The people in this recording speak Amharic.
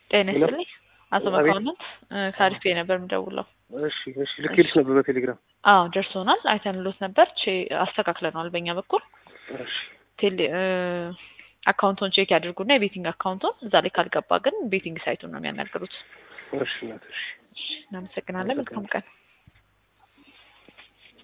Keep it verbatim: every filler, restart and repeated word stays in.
ጤና ይስጥልኝ አቶ መካውንት ካሪፌ ነበር የምደውለው። እሺ እሺ ልክልሽ ነበር በቴሌግራም። አዎ ደርሶናል፣ አይተንሎት ነበር፣ አስተካክለናል በእኛ በኩል። እሺ ቴሌ አካውንቱን ቼክ ያድርጉና የቤቲንግ አካውንቱን እዛ ላይ ካልገባ ግን ቤቲንግ ሳይቱን ነው የሚያናገሩት። እሺ እሺ እናመሰግናለን። መልካም ቀን።